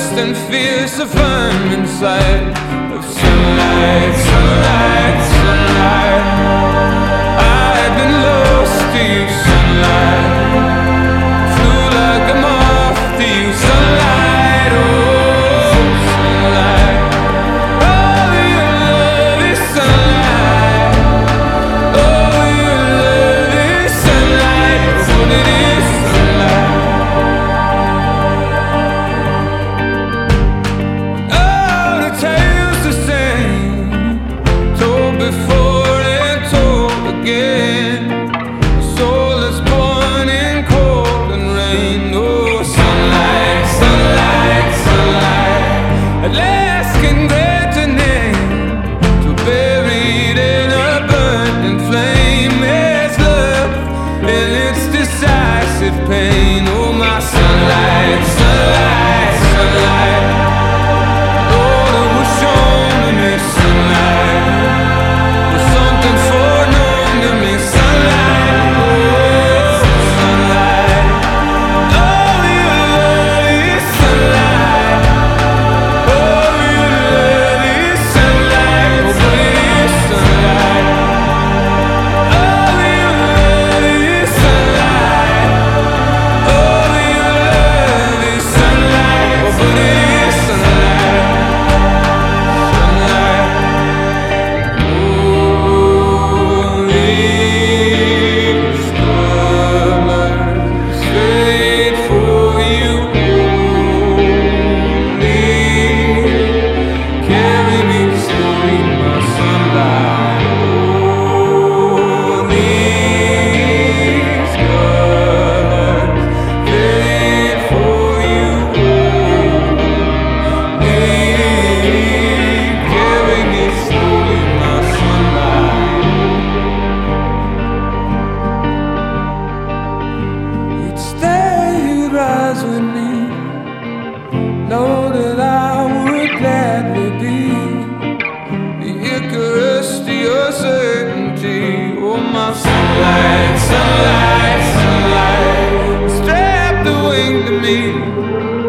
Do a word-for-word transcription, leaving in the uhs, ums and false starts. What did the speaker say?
first and fierce a firm inside of sunlight, sunlight, sunlight. I've been lost to you, sunlight. Flew like a moth to you, sunlight. Oh, sunlight. Oh, your love is sunlight. Oh, your love is sunlight. What it is, sunlight. Before and told again, a soul is born in cold and rain. Oh, sunlight, sunlight, sunlight. At last can grant a name to buried in a burning flame. There's love in its decisive pain. Oh, my sunlight, sunlight, sunlight. Lord, it was shown to me, sunlight. With me, know that I would gladly be the Icarus to your certainty. Oh, my sunlight, sunlight, sunlight, strap the wing to me.